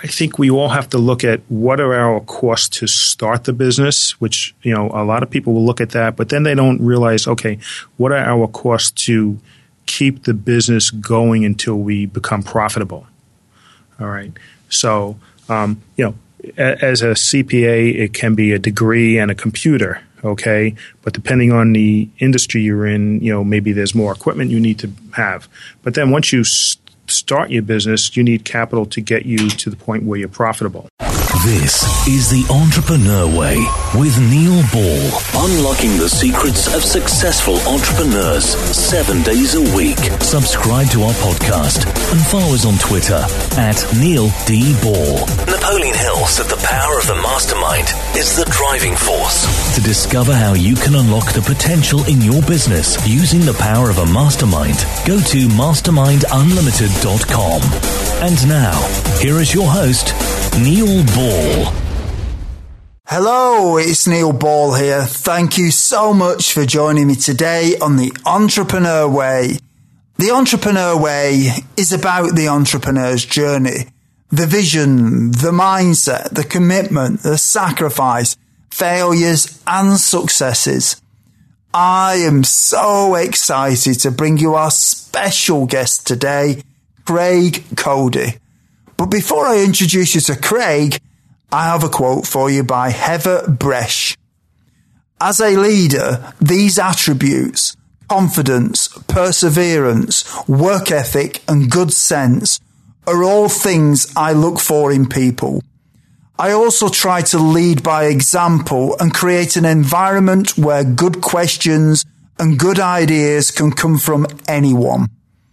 I think we all have to look at what are our costs to start the business, which, a lot of people will look at that, but then they don't realize, okay, what are our costs to keep the business going until we become profitable? All right. So, as a CPA, it can be a degree and a computer, okay? But depending on the industry you're in, maybe there's more equipment you need to have. But then once you start your business, you need capital to get you to the point where you're profitable. This is The Entrepreneur Way with Neil Ball. Unlocking the secrets of successful entrepreneurs 7 days a week. Subscribe to our podcast and follow us on Twitter at Neil D. Ball. Napoleon Hill said the power of the mastermind is the driving force. To discover how you can unlock the potential in your business using the power of a mastermind, go to mastermindunlimited.com. And now, here is your host, Neil Ball. Hello, it's Neil Ball here. Thank you so much for joining me today on The Entrepreneur Way. The Entrepreneur Way is about the entrepreneur's journey, the vision, the mindset, the commitment, the sacrifice, failures and successes. I am so excited to bring you our special guest today, Craig Cody. But before I introduce you to Craig, I have a quote for you by Heather Bresch. As a leader, these attributes, confidence, perseverance, work ethic, and good sense, are all things I look for in people. I also try to lead by example and create an environment where good questions and good ideas can come from anyone.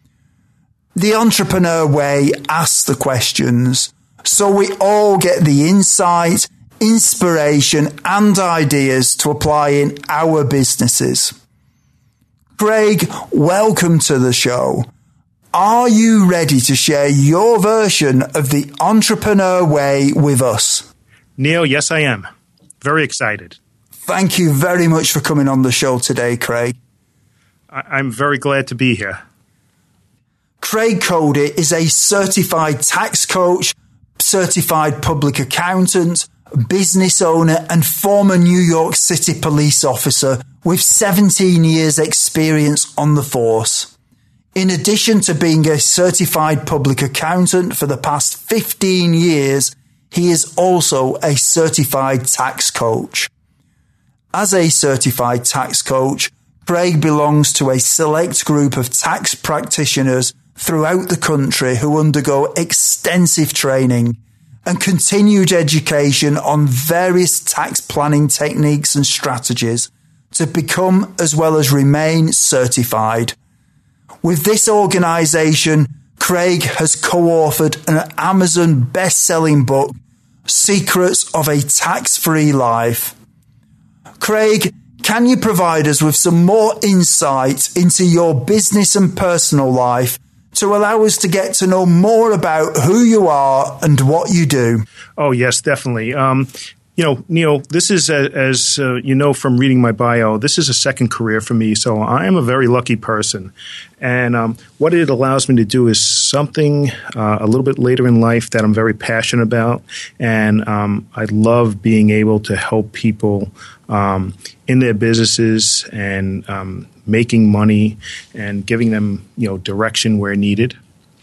The Entrepreneur Way asks the questions, so we all get the insight, inspiration, and ideas to apply in our businesses. Craig, welcome to the show. Are you ready to share your version of the Entrepreneur Way with us? Neil, yes, I am. Very excited. Thank you very much for coming on the show today, Craig. I'm very glad to be here. Craig Cody is a certified tax coach, certified public accountant, business owner, and former New York City police officer with 17 years experience on the force. In addition to being a certified public accountant for the past 15 years, he is also a certified tax coach. As a certified tax coach, Craig belongs to a select group of tax practitioners throughout the country who undergo extensive training and continued education on various tax planning techniques and strategies to become as well as remain certified. With this organisation, Craig has co-authored an Amazon best-selling book, Secrets of a Tax-Free Life. Craig, can you provide us with some more insight into your business and personal life to allow us to get to know more about who you are and what you do? Oh, yes, definitely. Neil, this is, as you know from reading my bio, this is a second career for me, so I am a very lucky person. And what it allows me to do is something a little bit later in life that I'm very passionate about, and I love being able to help people in their businesses and making money and giving them, direction where needed.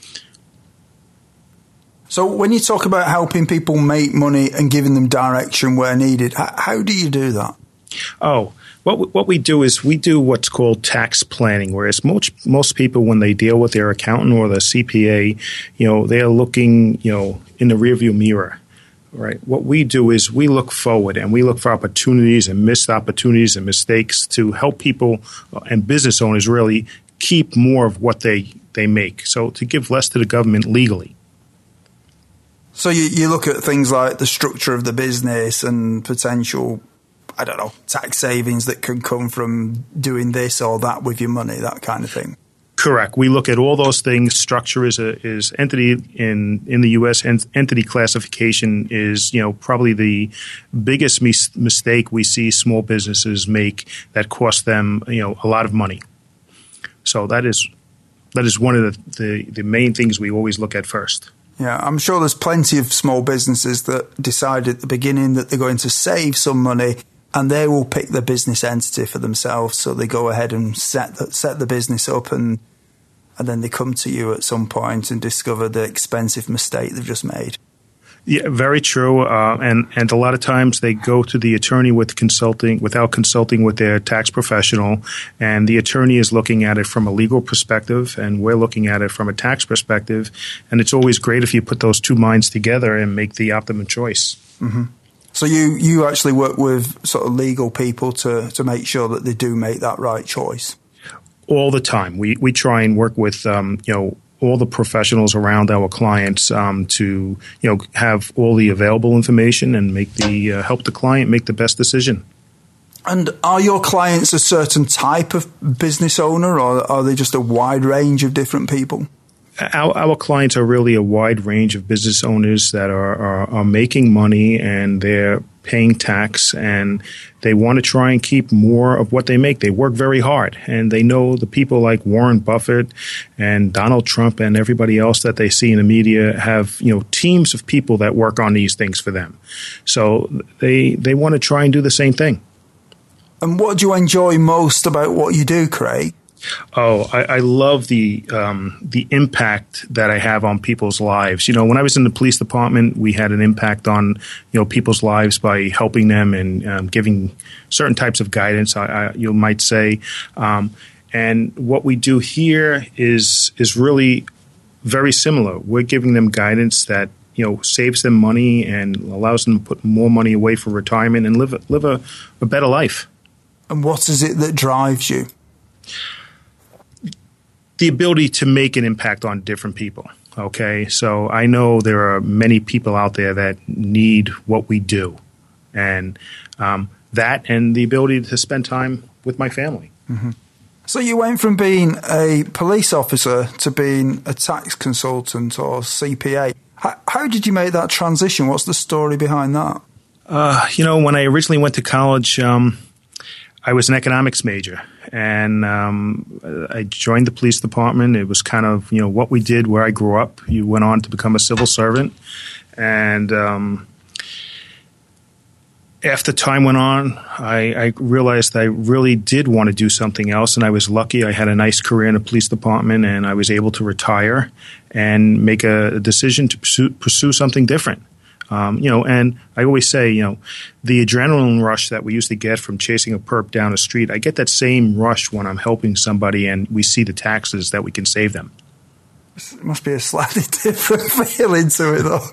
So when you talk about helping people make money and giving them direction where needed, how do you do that? Oh, what we do is we do what's called tax planning, whereas most people, when they deal with their accountant or their CPA, they're looking, in the rearview mirror. Right. What we do is we look forward and we look for opportunities and missed opportunities and mistakes to help people and business owners really keep more of what they make. So to give less to the government legally. So you look at things like the structure of the business and potential, tax savings that can come from doing this or that with your money, that kind of thing. Correct. We look at all those things. Structure is entity in the U.S. Entity classification is probably the biggest mistake we see small businesses make that cost them a lot of money. So that is one of the main things we always look at first. Yeah, I'm sure there's plenty of small businesses that decide at the beginning that they're going to save some money and they will pick the business entity for themselves. So they go ahead and set the business up and then they come to you at some point and discover the expensive mistake they've just made. Yeah, very true. And a lot of times they go to the attorney without consulting with their tax professional, and the attorney is looking at it from a legal perspective, and we're looking at it from a tax perspective. And it's always great if you put those two minds together and make the optimum choice. Mm-hmm. So you actually work with sort of legal people to make sure that they do make that right choice? All the time. We try and work with all the professionals around our clients to have all the available information and help the client make the best decision. And are your clients a certain type of business owner, or are they just a wide range of different people? Our clients are really a wide range of business owners that are making money and they're paying tax, and they want to try and keep more of what they make. They work very hard, and they know the people like Warren Buffett and Donald Trump and everybody else that they see in the media have teams of people that work on these things for them. So they want to try and do the same thing. And what do you enjoy most about what you do, Craig? Oh, I love the impact that I have on people's lives. When I was in the police department, we had an impact on people's lives by helping them and giving certain types of guidance. You might say, and what we do here is really very similar. We're giving them guidance that saves them money and allows them to put more money away for retirement and live a better life. And what is it that drives you? The ability to make an impact on different people. Okay, so I know there are many people out there that need what we do, and that and the ability to spend time with my family. Mm-hmm. So you went from being a police officer to being a tax consultant or CPA. How did you make that transition? What's the story behind that? When I originally went to college, I was an economics major, and I joined the police department. It was kind of, what we did where I grew up. You went on to become a civil servant. And after time went on, I realized I really did want to do something else, and I was lucky. I had a nice career in the police department, and I was able to retire and make a decision to pursue something different. And I always say, the adrenaline rush that we used to get from chasing a perp down the street, I get that same rush when I'm helping somebody and we see the taxes that we can save them. It must be a slightly different feeling to it, though.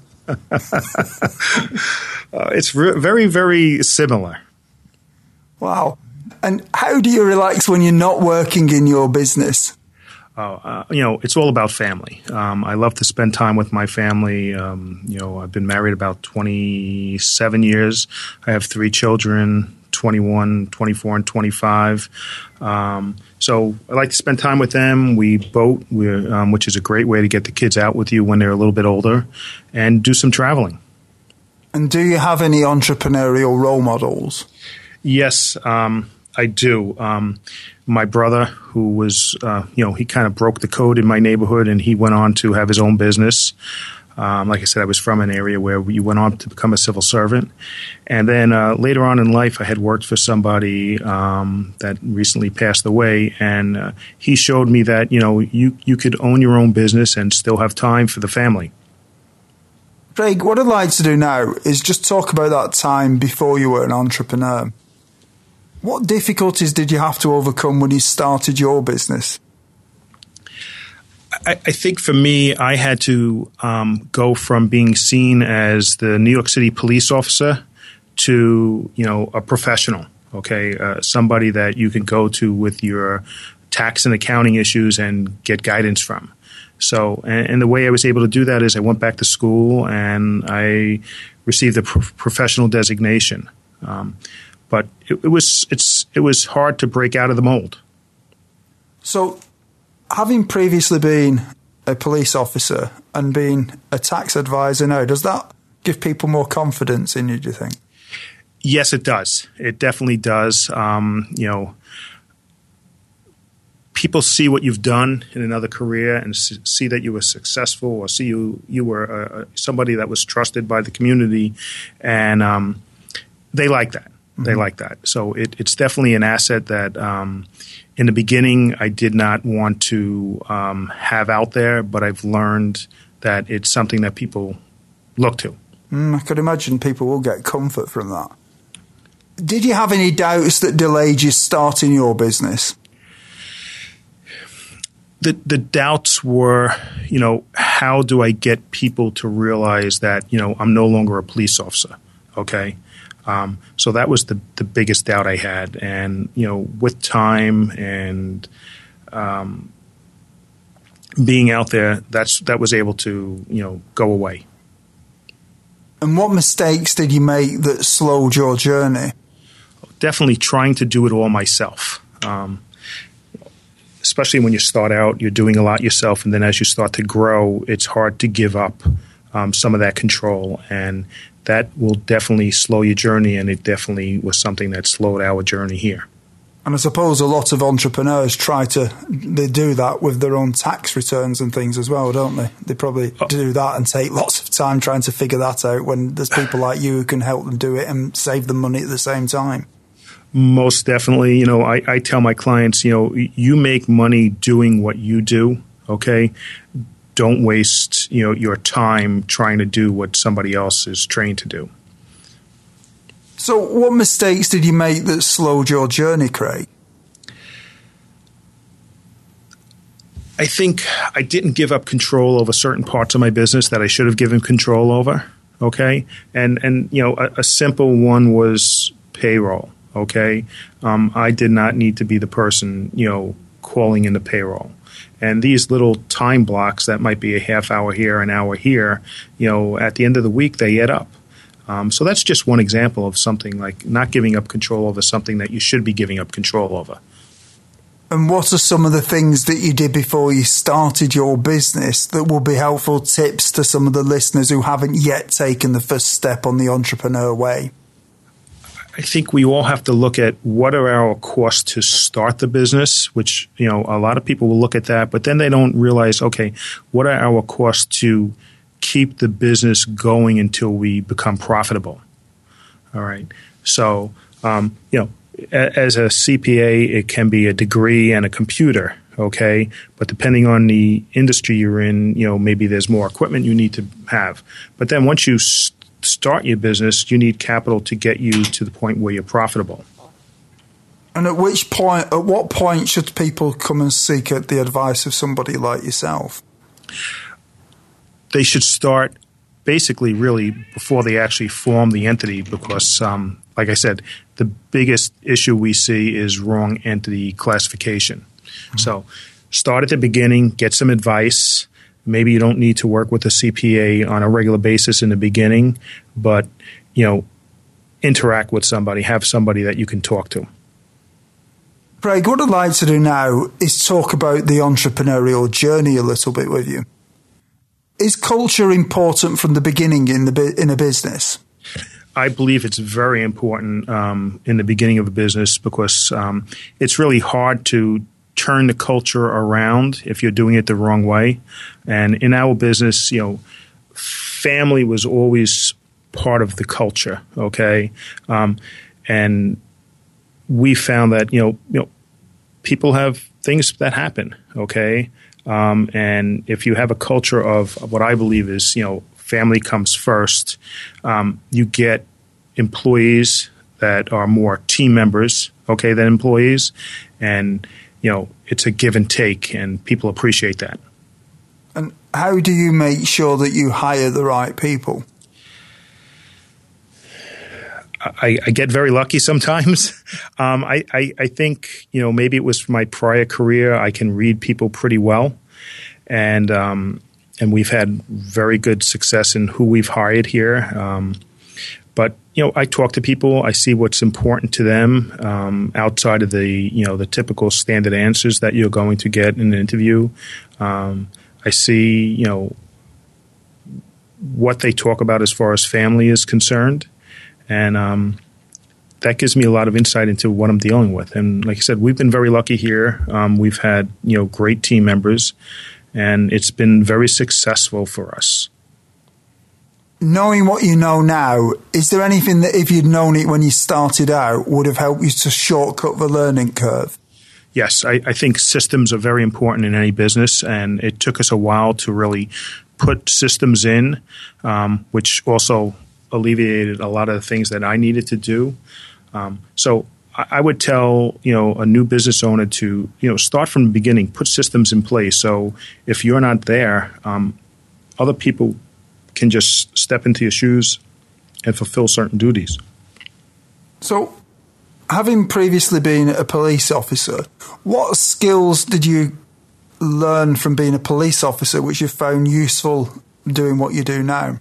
It's very, very similar. Wow. And how do you relax when you're not working in your business? It's all about family. I love to spend time with my family. I've been married about 27 years. I have 3 children, 21, 24, and 25. So I like to spend time with them. We boat, which is a great way to get the kids out with you when they're a little bit older, and do some traveling. And do you have any entrepreneurial role models? Yes, I do. My brother, who was, he kind of broke the code in my neighborhood, and he went on to have his own business. Like I said, I was from an area where you went on to become a civil servant. And then later on in life, I had worked for somebody that recently passed away, and he showed me that, you could own your own business and still have time for the family. Craig, what I'd like to do now is just talk about that time before you were an entrepreneur. What difficulties did you have to overcome when you started your business? I think for me, I had to go from being seen as the New York City police officer to, a professional, okay, somebody that you can go to with your tax and accounting issues and get guidance from. So, and the way I was able to do that is I went back to school and I received a professional designation. But it was hard to break out of the mold. So, having previously been a police officer and being a tax advisor now, does that give people more confidence in you, do you think? Yes, it does. It definitely does. people see what you've done in another career and see that you were successful, or see you were somebody that was trusted by the community, and they like that. Mm-hmm. They like that. So it's definitely an asset that in the beginning I did not want to have out there, but I've learned that it's something that people look to. I could imagine people will get comfort from that. Did you have any doubts that delayed you starting your business? The doubts were, how do I get people to realize that, I'm no longer a police officer, okay? So that was the biggest doubt I had. And, with time and being out there, that was able to, go away. And what mistakes did you make that slowed your journey? Definitely trying to do it all myself. Especially when you start out, you're doing a lot yourself, and then as you start to grow, it's hard to give up some of that control, and that will definitely slow your journey, and it definitely was something that slowed our journey here. And I suppose a lot of entrepreneurs they do that with their own tax returns and things as well, don't they? They probably do that and take lots of time trying to figure that out when there's people like you who can help them do it and save them money at the same time. Most definitely. I tell my clients, you make money doing what you do, okay? Don't waste, your time trying to do what somebody else is trained to do. So what mistakes did you make that slowed your journey, Craig? I think I didn't give up control over certain parts of my business that I should have given control over, okay? And a simple one was payroll. Okay, I did not need to be the person, calling in the payroll. And these little time blocks that might be a half hour here, an hour here, at the end of the week, they add up. So that's just one example of something like not giving up control over something that you should be giving up control over. And what are some of the things that you did before you started your business that will be helpful tips to some of the listeners who haven't yet taken the first step on the entrepreneur way? I think we all have to look at what are our costs to start the business, which, a lot of people will look at that, but then they don't realize, okay, what are our costs to keep the business going until we become profitable? All right. So, as a CPA, it can be a degree and a computer, okay? But depending on the industry you're in, maybe there's more equipment you need to have. But then once you start your business, you need capital to get you to the point where you're profitable. And at what point should people come and seek the advice of somebody like yourself? They should start basically really before they actually form the entity, because like I said, the biggest issue we see is wrong entity classification. Mm-hmm. So start at the beginning, get some advice. Maybe you don't need to work with a CPA on a regular basis in the beginning, but, interact with somebody, have somebody that you can talk to. Craig, what I'd like to do now is talk about the entrepreneurial journey a little bit with you. Is culture important from the beginning in a business? I believe it's very important in the beginning of a business, because it's really hard to turn the culture around if you're doing it the wrong way. And in our business, family was always part of the culture, okay? And we found that, people have things that happen, okay? And if you have a culture of what I believe is, family comes first, you get employees that are more team members, okay, than employees. And it's a give and take, and people appreciate that. And how do you make sure that you hire the right people? I get very lucky sometimes. I think, maybe it was from my prior career. I can read people pretty well. And we've had very good success in who we've hired here. But I talk to people. I see what's important to them outside of the typical standard answers that you're going to get in an interview. I see what they talk about as far as family is concerned, and that gives me a lot of insight into what I'm dealing with. And like I said, we've been very lucky here. We've had, great team members, and it's been very successful for us. Knowing what you know now, is there anything that if you'd known it when you started out would have helped you to shortcut the learning curve? Yes, I think systems are very important in any business, and it took us a while to really put systems in, which also alleviated a lot of the things that I needed to do. So I would tell, a new business owner to, start from the beginning, put systems in place. So if you're not there, other people can just step into your shoes and fulfill certain duties. So, having previously been a police officer, what skills did you learn from being a police officer which you found useful doing what you do now?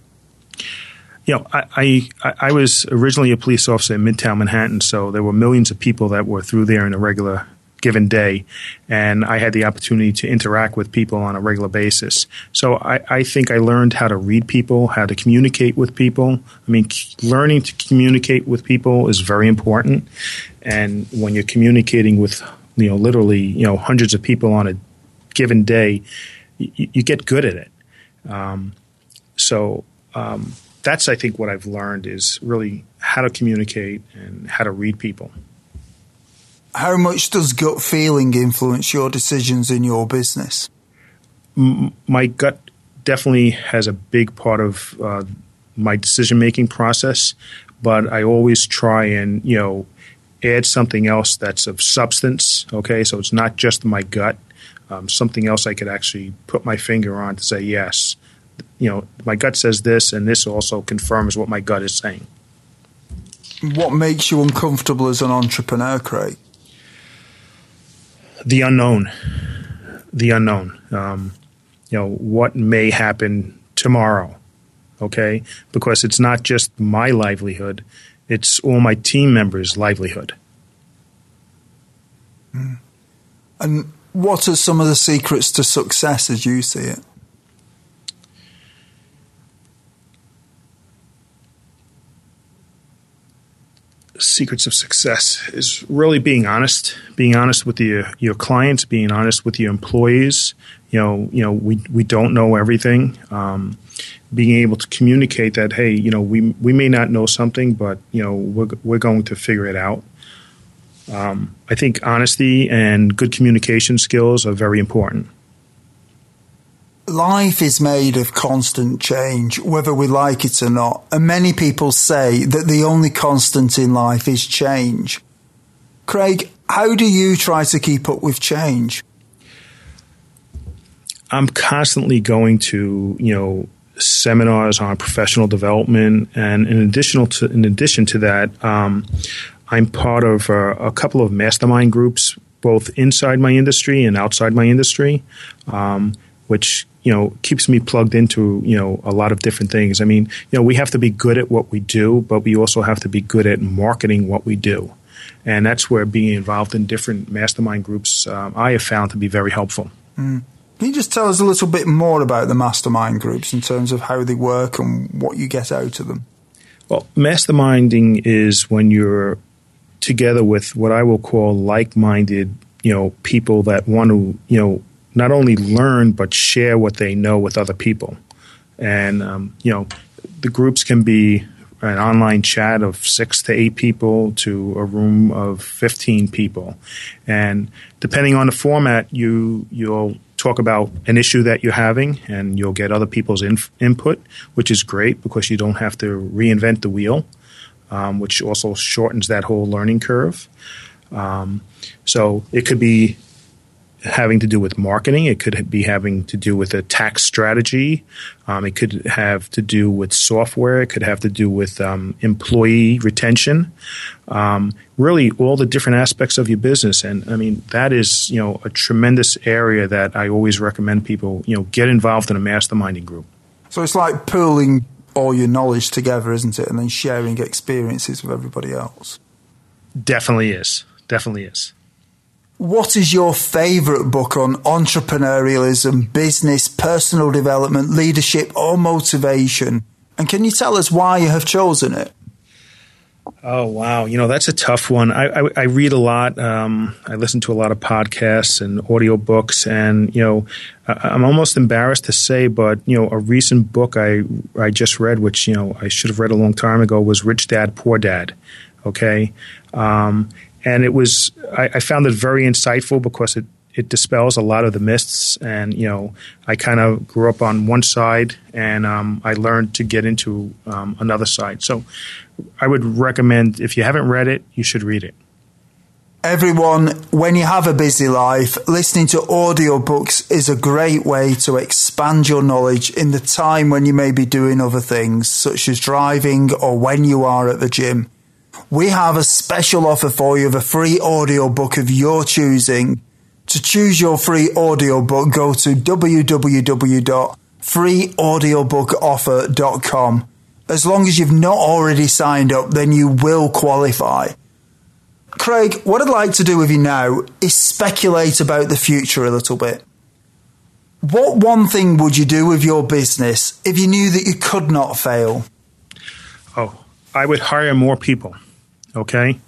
I was originally a police officer in Midtown Manhattan, so there were millions of people that were through there in a regular given day, and I had the opportunity to interact with people on a regular basis. So I think I learned how to read people, how to communicate with people. I mean, learning to communicate with people is very important, and when you're communicating with literally hundreds of people on a given day, you get good at it. That's, I think, what I've learned is really how to communicate and how to read people. How much does gut feeling influence your decisions in your business? My gut definitely has a big part of my decision-making process, but I always try and, add something else that's of substance, okay? So it's not just my gut, something else I could actually put my finger on to say, yes, my gut says this, and this also confirms what my gut is saying. What makes you uncomfortable as an entrepreneur, Craig? The unknown. What may happen tomorrow, okay? Because it's not just my livelihood, it's all my team members' livelihood. And what are some of the secrets to success as you see it? Secrets of success is really being honest with your clients, being honest with your employees. We don't know everything. Being able to communicate that, hey, we may not know something, but we're going to figure it out. I think honesty and good communication skills are very important. Life is made of constant change, whether we like it or not, and many people say that the only constant in life is change. Craig, how do you try to keep up with change? I'm constantly going to, seminars on professional development, and in addition to that, I'm part of a couple of mastermind groups, both inside my industry and outside my industry, which keeps me plugged into, a lot of different things. I mean, we have to be good at what we do, but we also have to be good at marketing what we do. And that's where being involved in different mastermind groups, I have found to be very helpful. Can you just tell us a little bit more about the mastermind groups in terms of how they work and what you get out of them? Well, masterminding is when you're together with what I will call like-minded, people that want to, not only learn but share what they know with other people. And, the groups can be an online chat of 6 to 8 people to a room of 15 people. And depending on the format, you'll talk about an issue that you're having, and you'll get other people's input, which is great because you don't have to reinvent the wheel, which also shortens that whole learning curve. So it could be having to do with marketing. It could be having to do with a tax strategy. It could have to do with software. It could have to do with employee retention. Really, all the different aspects of your business. And I mean, that is a tremendous area that I always recommend people get involved in a masterminding group. So it's like pooling all your knowledge together, isn't it, and then sharing experiences with everybody else. Definitely is. Definitely is. What is your favourite book on entrepreneurialism, business, personal development, leadership or motivation? And can you tell us why you have chosen it? Oh, wow. That's a tough one. I read a lot. I listen to a lot of podcasts and audiobooks, and, I'm almost embarrassed to say, but, a recent book I just read, which, I should have read a long time ago, was Rich Dad, Poor Dad. Okay. And it was, I found it very insightful because it dispels a lot of the myths. And, I kind of grew up on one side, and I learned to get into another side. So I would recommend, if you haven't read it, you should read it. Everyone, when you have a busy life, listening to audiobooks is a great way to expand your knowledge in the time when you may be doing other things, such as driving or when you are at the gym. We have a special offer for you of a free audiobook of your choosing. To choose your free audiobook, go to www.freeaudiobookoffer.com. As long as you've not already signed up, then you will qualify. Craig, what I'd like to do with you now is speculate about the future a little bit. What one thing would you do with your business if you knew that you could not fail? Oh, I would hire more people. Okay.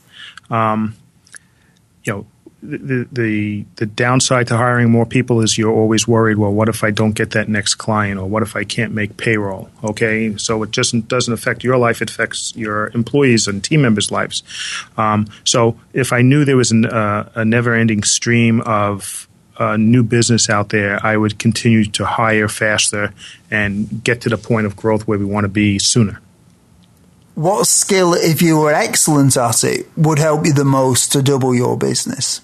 The downside to hiring more people is you're always worried, well, what if I don't get that next client, or what if I can't make payroll? Okay, so it just doesn't affect your life, it affects your employees and team members' lives. So if I knew there was a never-ending stream of new business out there, I would continue to hire faster and get to the point of growth where we want to be sooner. What skill, if you were excellent at it, would help you the most to double your business?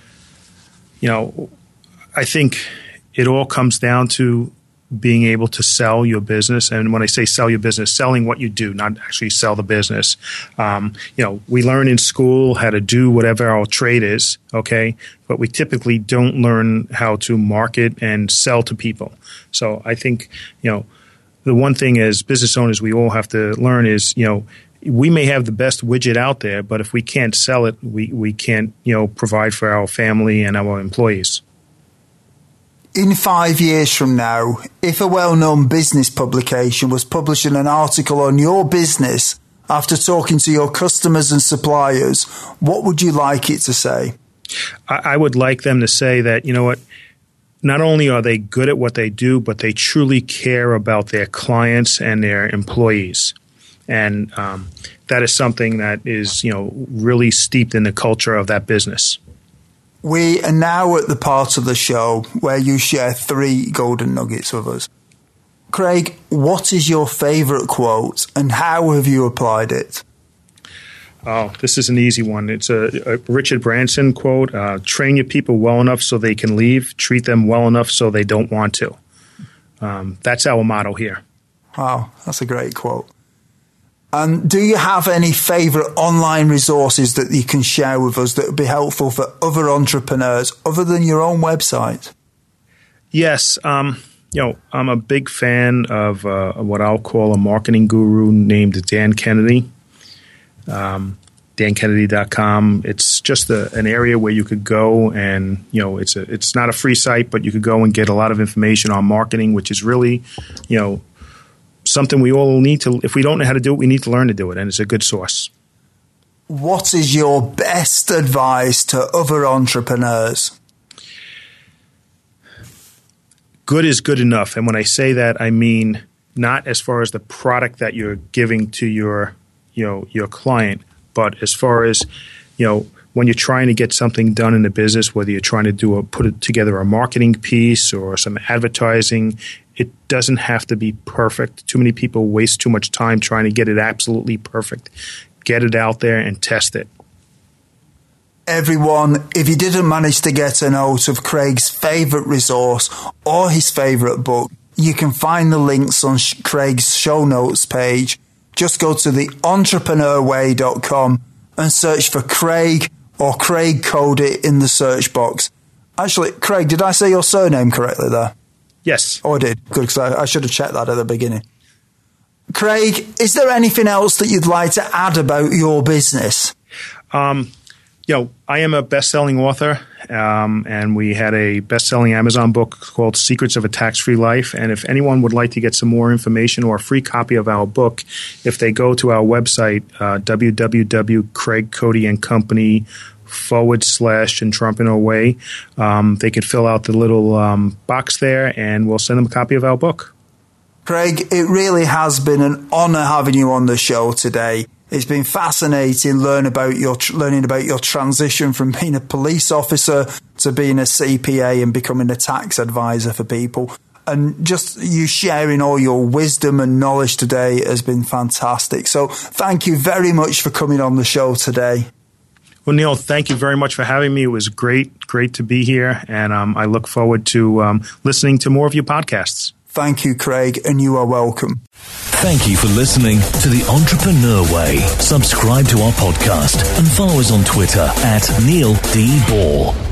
I think it all comes down to being able to sell your business. And when I say sell your business, selling what you do, not actually sell the business. We learn in school how to do whatever our trade is, okay? But we typically don't learn how to market and sell to people. So I think, the one thing as business owners we all have to learn is, we may have the best widget out there, but if we can't sell it, we can't, provide for our family and our employees. In 5 years from now, if a well-known business publication was publishing an article on your business after talking to your customers and suppliers, what would you like it to say? I would like them to say that, not only are they good at what they do, but they truly care about their clients and their employees. And that is something that is, really steeped in the culture of that business. We are now at the part of the show where you share 3 golden nuggets with us. Craig, what is your favourite quote and how have you applied it? Oh, this is an easy one. It's a Richard Branson quote. Train your people well enough so they can leave. Treat them well enough so they don't want to. That's our motto here. Wow, that's a great quote. And do you have any favourite online resources that you can share with us that would be helpful for other entrepreneurs other than your own website? Yes. I'm a big fan of what I'll call a marketing guru named Dan Kennedy. DanKennedy.com. It's just an area where you could go and, it's not a free site, but you could go and get a lot of information on marketing, which is really, something we all need to, if we don't know how to do it, we need to learn to do it, and it's a good source. What is your best advice to other entrepreneurs? Good is good enough. And when I say that, I mean not as far as the product that you're giving to your client, but as far as, when you're trying to get something done in the business, whether you're trying to put together a marketing piece or some advertising, it doesn't have to be perfect. Too many people waste too much time trying to get it absolutely perfect. Get it out there and test it. Everyone, if you didn't manage to get a note of Craig's favourite resource or his favourite book, you can find the links on Craig's show notes page. Just go to theentrepreneurway.com and search for Craig or Craig Cody in the search box. Actually, Craig, did I say your surname correctly there? Yes. Oh, I did. Good, because I should have checked that at the beginning. Craig, is there anything else that you'd like to add about your business? I am a best-selling author, and we had a best-selling Amazon book called Secrets of a Tax-Free Life. And if anyone would like to get some more information or a free copy of our book, if they go to our website, www.craigcodyandcompany.com/Entrepreneur Way, they could fill out the little box there, and we'll send them a copy of our book. Craig, it really has been an honor having you on the show today. It's been fascinating learning about your transition from being a police officer to being a CPA and becoming a tax advisor for people. And just you sharing all your wisdom and knowledge today has been fantastic. So thank you very much for coming on the show today. Well, Neil, thank you very much for having me. It was great to be here. And I look forward to listening to more of your podcasts. Thank you, Craig, and you are welcome. Thank you for listening to The Entrepreneur Way. Subscribe to our podcast and follow us on Twitter @Neil D. Ball.